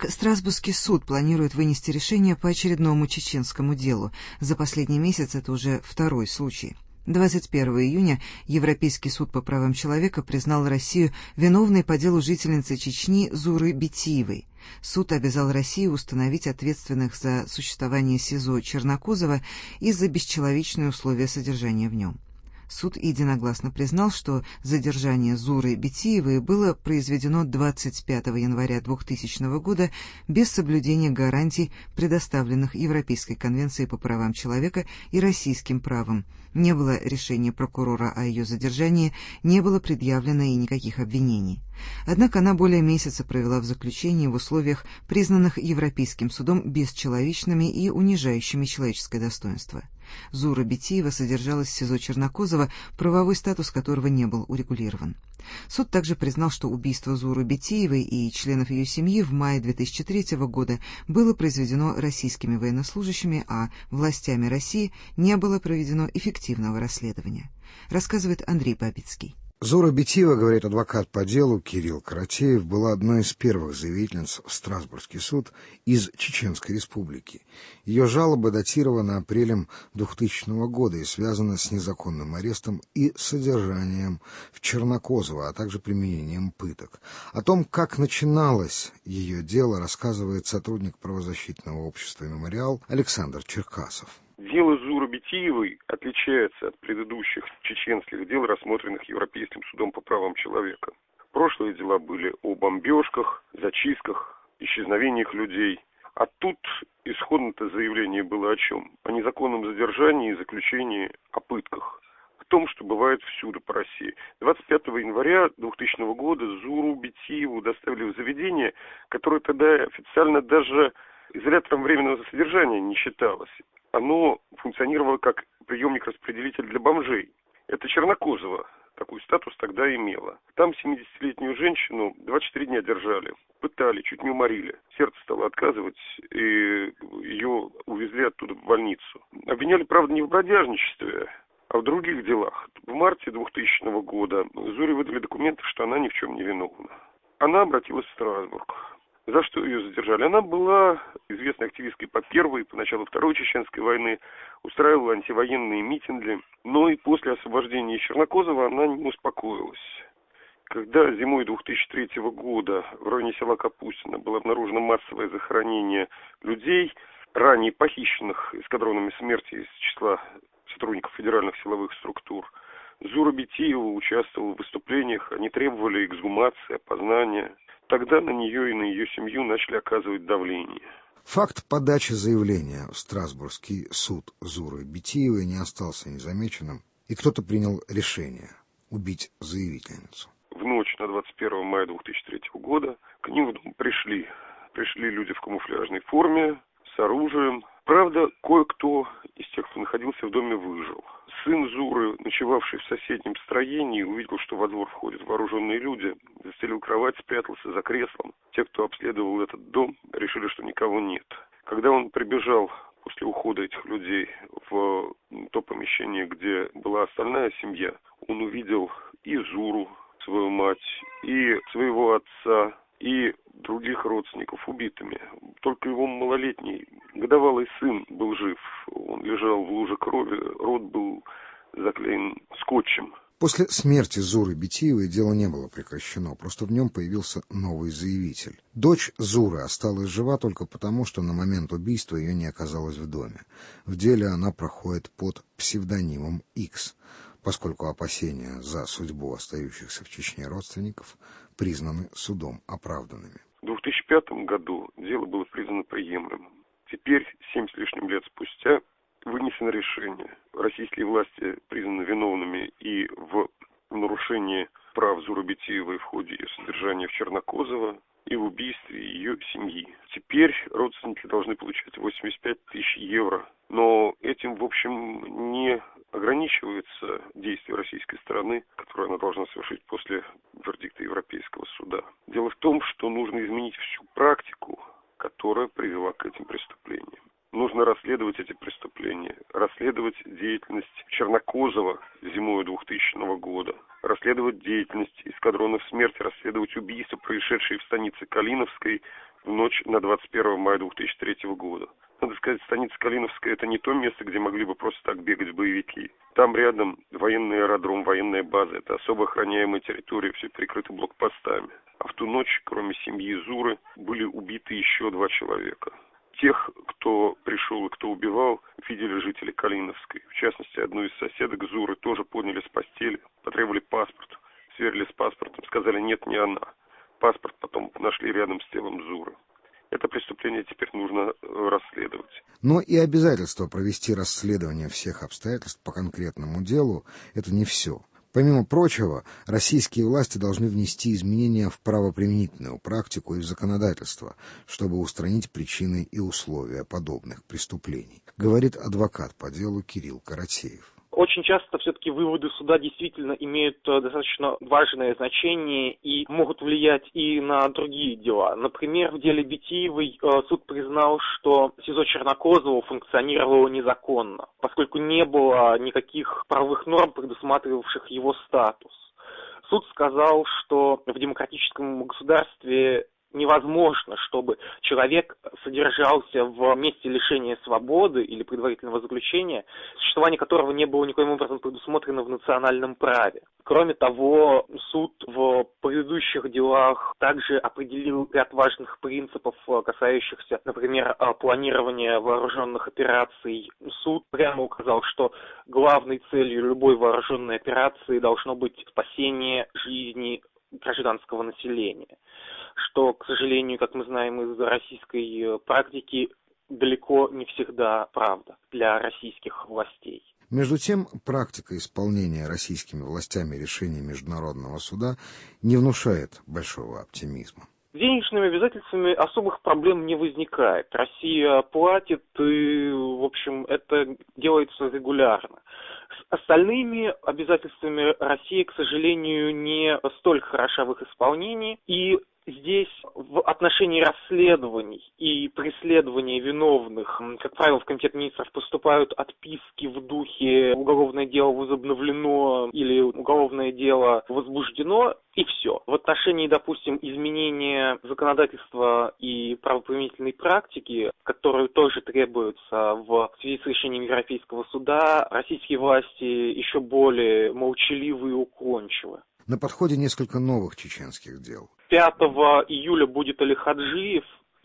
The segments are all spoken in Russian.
Итак, Страсбургский суд планирует вынести решение по очередному чеченскому делу. За последний месяц это уже второй случай. 21 июня Европейский суд по правам человека признал Россию виновной по делу жительницы Чечни Зуры Битиевой. Суд обязал Россию установить ответственных за существование СИЗО Чернокозова и за бесчеловечные условия содержания в нем. Суд единогласно признал, что задержание Зуры Битиевой было произведено 25 января 2000 года без соблюдения гарантий, предоставленных Европейской конвенцией по правам человека и российским правом. Не было решения прокурора о ее задержании, не было предъявлено и никаких обвинений. Однако она более месяца провела в заключении в условиях, признанных Европейским судом бесчеловечными и унижающими человеческое достоинство. Зура Битиева содержалась в СИЗО Чернокозова, правовой статус которого не был урегулирован. Суд также признал, что убийство Зуры Битиевой и членов ее семьи в мае 2003 года было произведено российскими военнослужащими, а властями России не было проведено эффективного расследования. Рассказывает Андрей Бабицкий. Зура Битиева, говорит адвокат по делу Кирилл Каратеев, была одной из первых заявительниц в Страсбургский суд из Чеченской Республики. Ее жалоба датирована апрелем 2000 года и связана с незаконным арестом и содержанием в Чернокозово, а также применением пыток. О том, как начиналось ее дело, рассказывает сотрудник правозащитного общества «Мемориал» Александр Черкасов. Дело Зуры Битиевой отличается от предыдущих чеченских дел, рассмотренных Европейским судом по правам человека. Прошлые дела были о бомбежках, зачистках, исчезновениях людей. А тут исходное-то заявление было о чем? О незаконном задержании и заключении о пытках. О том, что бывает всюду по России. 25 января 2000 года Зуру Битиеву доставили в заведение, которое тогда официально даже изолятором временного содержания не считалось. Оно функционировало как приемник-распределитель для бомжей. Это Чернокозово такой статус тогда имело. Там 70-летнюю женщину 24 дня держали, пытали, чуть не уморили. Сердце стало отказывать, и ее увезли оттуда в больницу. Обвиняли, правда, не в бродяжничестве, а в других делах. В марте 2000 года Зуре выдали документы, что она ни в чем не виновна. Она обратилась в Страсбург. За что ее задержали? Она была известной активисткой по Первой, по началу Второй Чеченской войны, устраивала антивоенные митинги, но и после освобождения Чернокозова она не успокоилась. Когда зимой 2003 года в районе села Капустино было обнаружено массовое захоронение людей, ранее похищенных эскадронами смерти из числа сотрудников федеральных силовых структур, Зура Битиева участвовала в выступлениях, они требовали эксгумации, опознания. Тогда на нее и на ее семью начали оказывать давление. Факт подачи заявления в Страсбургский суд Зуры Битиевой не остался незамеченным, и кто-то принял решение убить заявительницу. В ночь на 21 мая 2003 года к ним в дом пришли люди в камуфляжной форме, с оружием. Правда, кое-кто из тех, кто находился в доме, выжил. Сын Зуры, ночевавший в соседнем строении, увидел, что во двор входят вооруженные люди, застелил кровать, спрятался за креслом. Те, кто обследовал этот дом, решили, что никого нет. Когда он прибежал после ухода этих людей в то помещение, где была остальная семья, он увидел и Зуру, свою мать, и своего отца, и других родственников убитыми. Только его малолетний годовалый сын был жив. Он лежал в луже крови, рот был заклеен скотчем. После смерти Зуры Битиевой дело не было прекращено, просто в нем появился новый заявитель. Дочь Зуры осталась жива только потому, что на момент убийства ее не оказалось в доме. В деле она проходит под псевдонимом X, поскольку опасения за судьбу остающихся в Чечне родственников признаны судом оправданными. В 2005 году дело было признано приемлемым. Теперь, 7 с лишним лет спустя, вынесено решение. Российские власти признаны виновными и в нарушении прав Зуры Битиевой в ходе ее содержания в Чернокозово, и в убийстве ее семьи. Теперь родственники должны получать 85 тысяч евро. Но этим, в общем, не ограничивается действие российской стороны, которое она должна совершить после вердикта Европейского суда. Дело в том, что нужно изменить всю практику, которая привела к этим преступлениям. Нужно расследовать эти преступления, расследовать деятельность Чернокозова зимой 2000 года, расследовать деятельность эскадронов смерти, расследовать убийства, происшедшие в станице Калиновской в ночь на 21 мая 2003 года. Надо сказать, станица Калиновская — это не то место, где могли бы просто так бегать боевики. Там рядом военный аэродром, военная база. Это особо охраняемая территория, все перекрыто блокпостами. А в ту ночь, кроме семьи Зуры, были убиты еще 2 человека. Тех, кто пришел и кто убивал, видели жители Калиновской. В частности, одну из соседок Зуры тоже подняли с постели, потребовали паспорт. Сверили с паспортом, сказали, нет, не она. Паспорт потом нашли рядом с телом Зуры. Это преступление теперь нужно расследовать. Но и обязательство провести расследование всех обстоятельств по конкретному делу – это не все. Помимо прочего, российские власти должны внести изменения в правоприменительную практику и в законодательство, чтобы устранить причины и условия подобных преступлений, говорит адвокат по делу Кирилл Каратеев. Очень часто все-таки выводы суда действительно имеют достаточно важное значение и могут влиять и на другие дела. Например, в деле Битиевой суд признал, что СИЗО Чернокозово функционировало незаконно, поскольку не было никаких правовых норм, предусматривавших его статус. Суд сказал, что в демократическом государстве невозможно, чтобы человек содержался в месте лишения свободы или предварительного заключения, существование которого не было никоим образом предусмотрено в национальном праве. Кроме того, суд в предыдущих делах также определил ряд важных принципов, касающихся, например, планирования вооруженных операций. Суд прямо указал, что главной целью любой вооруженной операции должно быть спасение жизни гражданского населения, что, к сожалению, как мы знаем из российской практики, далеко не всегда правда для российских властей. Между тем, практика исполнения российскими властями решений Международного суда не внушает большого оптимизма. С денежными обязательствами особых проблем не возникает. Россия платит, и, в общем, это делается регулярно. С остальными обязательствами Россия, к сожалению, не столь хороша в их исполнении, и здесь в отношении расследований и преследования виновных, как правило, в Комитет министров поступают отписки в духе «уголовное дело возобновлено» или «уголовное дело возбуждено», и все. В отношении, допустим, изменения законодательства и правоприменительной практики, которые тоже требуются в связи с решением Европейского суда, российские власти еще более молчаливы и уклончивы. На подходе несколько новых чеченских дел. 5 июля будет Али Хаджиев,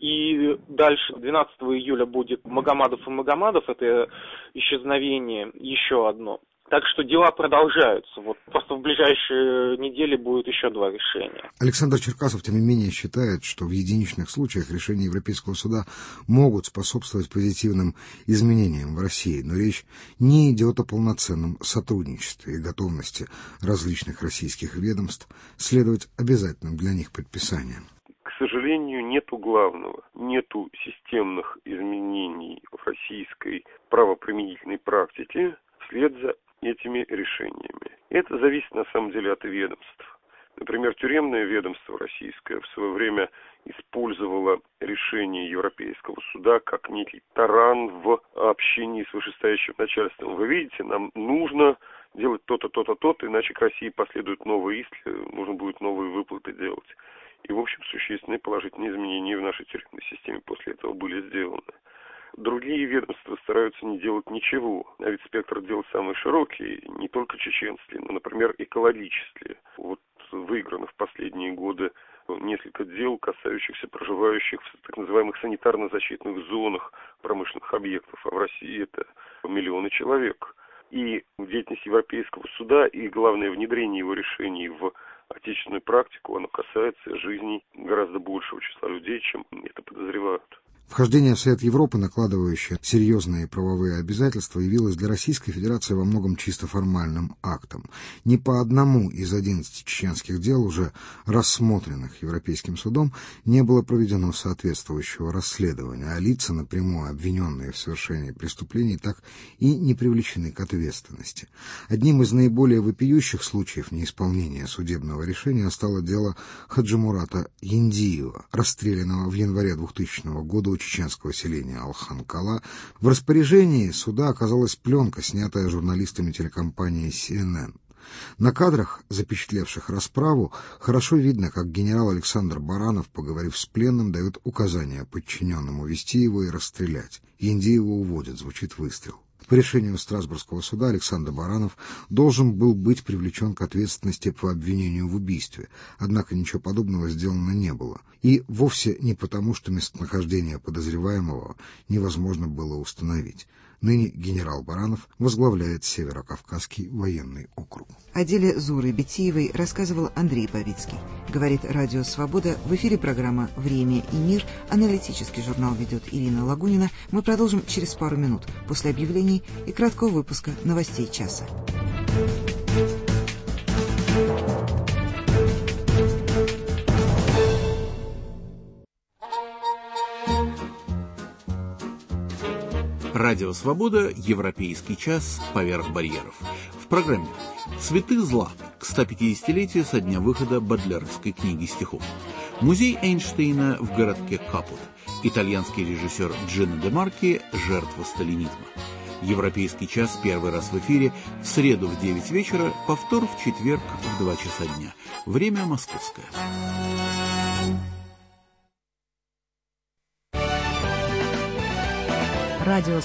и дальше 12 июля будет Магомадов и Магомадов, это исчезновение, еще одно. Так что дела продолжаются. Вот просто в ближайшие недели будет еще 2 решения. Александр Черкасов, тем не менее, считает, что в единичных случаях решения Европейского суда могут способствовать позитивным изменениям в России, но речь не идет о полноценном сотрудничестве и готовности различных российских ведомств следовать обязательным для них предписаниям. К сожалению, нету главного, нету системных изменений в российской правоприменительной практике вслед за этими решениями. Это зависит на самом деле от ведомств. Например, тюремное ведомство российское в свое время использовало решение Европейского суда как некий таран в общении с вышестоящим начальством. Вы видите, нам нужно делать то-то, то-то, то-то, иначе к России последуют новые иски, нужно будет новые выплаты делать. И, в общем, существенные положительные изменения в нашей тюремной системе после этого были сделаны. Другие ведомства стараются не делать ничего, а ведь спектр дел самый широкий, не только чеченский, но, например, экологические. Вот выиграно в последние годы несколько дел, касающихся проживающих в так называемых санитарно-защитных зонах промышленных объектов, а в России это миллионы человек. И деятельность Европейского суда и, главное, внедрение его решений в отечественную практику, оно касается жизней гораздо большего числа людей, чем это подозревают. Вхождение в Совет Европы, накладывающее серьезные правовые обязательства, явилось для Российской Федерации во многом чисто формальным актом. Ни по одному из 11 чеченских дел, уже рассмотренных Европейским судом, не было проведено соответствующего расследования, а лица, напрямую обвиненные в совершении преступлений, так и не привлечены к ответственности. Одним из наиболее вопиющих случаев неисполнения судебного решения стало дело Хаджимурата Яндиева, расстрелянного в январе 2000 года у чеченского селения Алхан-Кала. В распоряжении суда оказалась пленка, снятая журналистами телекомпании CNN. На кадрах, запечатлевших расправу, хорошо видно, как генерал Александр Баранов, поговорив с пленным, дает указания подчиненному вести его и расстрелять. Яндиева уводят, звучит выстрел. По решению Страсбургского суда Александр Баранов должен был быть привлечен к ответственности по обвинению в убийстве, однако ничего подобного сделано не было. И вовсе не потому, что местонахождение подозреваемого невозможно было установить. Ныне генерал Баранов возглавляет Северокавказский военный округ. О деле Зуры Битиевой рассказывал Андрей Бавицкий. Говорит Радио Свобода. В эфире программа «Время и мир». Аналитический журнал ведет Ирина Лагунина. Мы продолжим через пару минут после объявлений и краткого выпуска новостей часа. Радио «Свобода», Европейский час, поверх барьеров. В программе «Цветы зла» к 150-летию со дня выхода бодлеровской книги стихов. Музей Эйнштейна в городке Капут. Итальянский режиссер Джино де Марки «Жертва сталинизма». Европейский час первый раз в эфире в среду в 9 вечера, повтор в четверг в 2 часа дня. Время московское. Радио